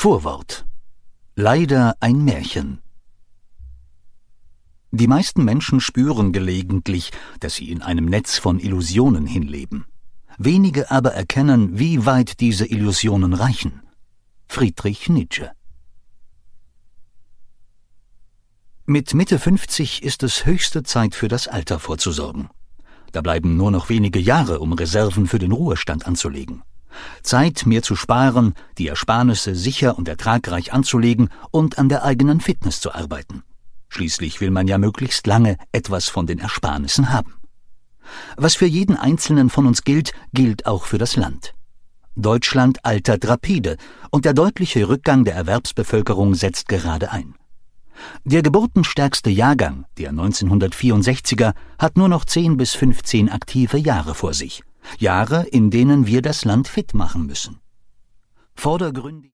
Vorwort. Leider ein Märchen. Die meisten Menschen spüren gelegentlich, dass sie in einem Netz von Illusionen hinleben. Wenige aber erkennen, wie weit diese Illusionen reichen. Friedrich Nietzsche. Mit Mitte 50 ist es höchste Zeit für das Alter vorzusorgen. Da bleiben nur noch wenige Jahre, um Reserven für den Ruhestand anzulegen. Zeit, mehr zu sparen, die Ersparnisse sicher und ertragreich anzulegen und an der eigenen Fitness zu arbeiten. Schließlich will man ja möglichst lange etwas von den Ersparnissen haben. Was für jeden Einzelnen von uns gilt, gilt auch für das Land. Deutschland altert rapide und der deutliche Rückgang der Erwerbsbevölkerung setzt gerade ein. Der geburtenstärkste Jahrgang, der 1964er, hat nur noch 10 bis 15 aktive Jahre vor sich. Jahre, in denen wir das Land fit machen müssen. Vordergründig